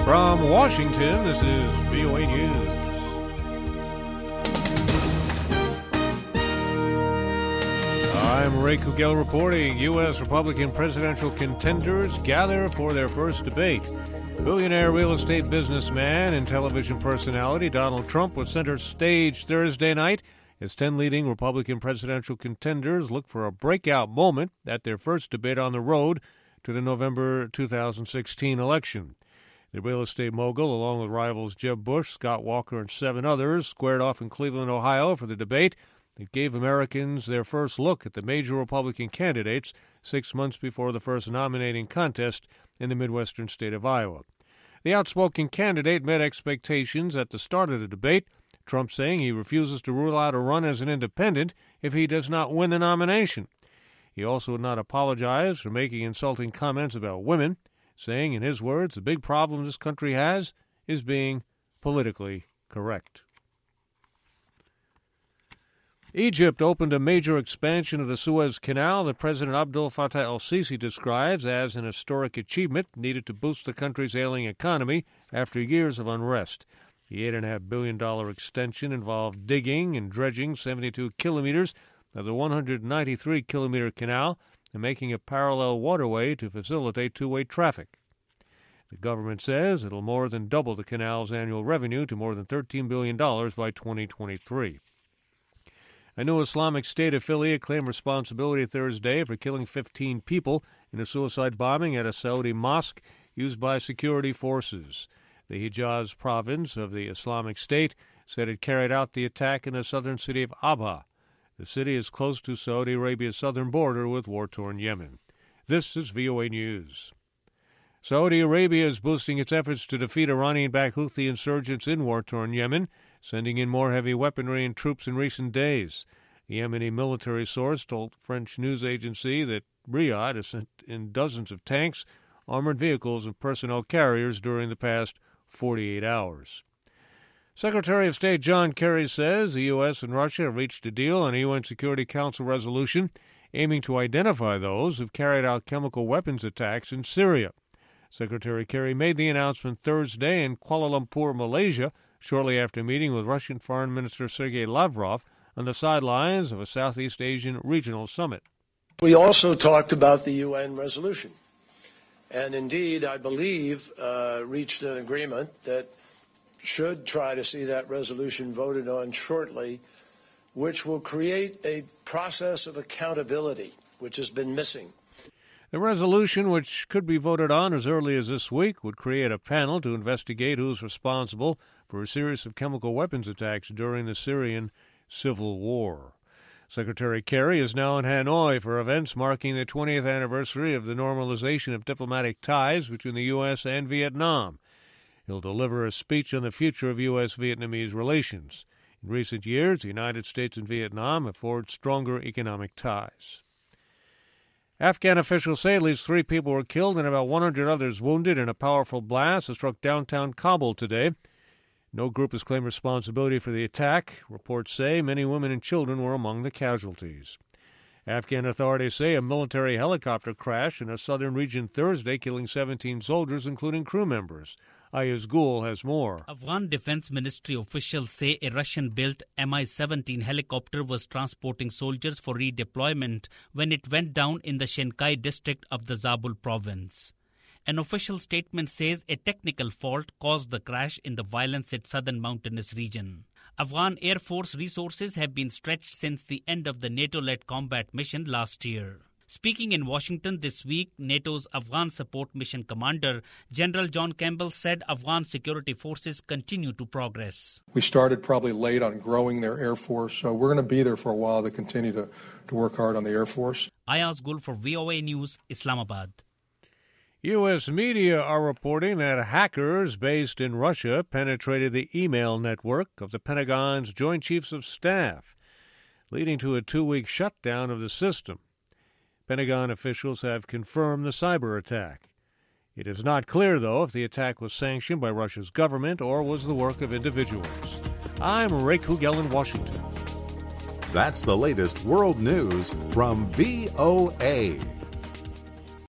From Washington, this is VOA News. I'm Ray Kugel reporting. U.S. Republican presidential contenders gather for their first debate. Billionaire real estate businessman and television personality Donald Trump was center stage Thursday night as 10 leading Republican presidential contenders look for a breakout moment at their first debate on the road to the November 2016 election. The real estate mogul, along with rivals Jeb Bush, Scott Walker, and 7 others, squared off in Cleveland, Ohio for the debate that gave Americans their first look at the major Republican candidates 6 months before the first nominating contest in the Midwestern state of Iowa. The outspoken candidate met expectations at the start of the debate, Trump saying he refuses to rule out a run as an independent if he does not win the nomination. He also would not apologize for making insulting comments about women, saying, in his words, the big problem this country has is being politically correct. Egypt opened a major expansion of the Suez Canal that President Abdel Fattah el-Sisi describes as an historic achievement needed to boost the country's ailing economy after years of unrest. The $8.5 billion extension involved digging and dredging 72 kilometers of the 193-kilometer canal and making a parallel waterway to facilitate two-way traffic. The government says it'll more than double the canal's annual revenue to more than $13 billion by 2023. A new Islamic State affiliate claimed responsibility Thursday for killing 15 people in a suicide bombing at a Saudi mosque used by security forces. The Hijaz province of the Islamic State said it carried out the attack in the southern city of Abha. The city is close to Saudi Arabia's southern border with war-torn Yemen. This is VOA News. Saudi Arabia is boosting its efforts to defeat Iranian-backed Houthi insurgents in war-torn Yemen, sending in more heavy weaponry and troops in recent days. The Yemeni military source told French news agency that Riyadh has sent in dozens of tanks, armored vehicles, and personnel carriers during the past 48 hours. Secretary of State John Kerry says the U.S. and Russia have reached a deal on a UN Security Council resolution aiming to identify those who've carried out chemical weapons attacks in Syria. Secretary Kerry made the announcement Thursday in Kuala Lumpur, Malaysia, shortly after meeting with Russian Foreign Minister Sergei Lavrov on the sidelines of a Southeast Asian regional summit. We also talked about the UN resolution, and indeed, I believe, reached an agreement that should try to see that resolution voted on shortly, which will create a process of accountability, which has been missing. The resolution, which could be voted on as early as this week, would create a panel to investigate who's responsible for a series of chemical weapons attacks during the Syrian civil war. Secretary Kerry is now in Hanoi for events marking the 20th anniversary of the normalization of diplomatic ties between the U.S. and Vietnam. He'll deliver a speech on the future of U.S.-Vietnamese relations. In recent years, the United States and Vietnam have forged stronger economic ties. Afghan officials say at least 3 people were killed and about 100 others wounded in a powerful blast that struck downtown Kabul today. No group has claimed responsibility for the attack. Reports say many women and children were among the casualties. Afghan authorities say a military helicopter crashed in a southern region Thursday, killing 17 soldiers, including crew members. Ayaz Gul has more. Afghan Defense Ministry officials say a Russian-built Mi-17 helicopter was transporting soldiers for redeployment when it went down in the Shenkai district of the Zabul province. An official statement says a technical fault caused the crash in the violence-hit southern mountainous region. Afghan Air Force resources have been stretched since the end of the NATO-led combat mission last year. Speaking in Washington this week, NATO's Afghan Support Mission Commander, General John Campbell, said Afghan security forces continue to progress. We started probably late on growing their Air Force, so we're going to be there for a while to continue to work hard on the Air Force. Ayaz Gul for VOA News, Islamabad. U.S. media are reporting that hackers based in Russia penetrated the email network of the Pentagon's Joint Chiefs of Staff, leading to a 2-week shutdown of the system. Pentagon officials have confirmed the cyber attack. It is not clear, though, if the attack was sanctioned by Russia's government or was the work of individuals. I'm Ray Kugel in Washington. That's the latest world news from VOA.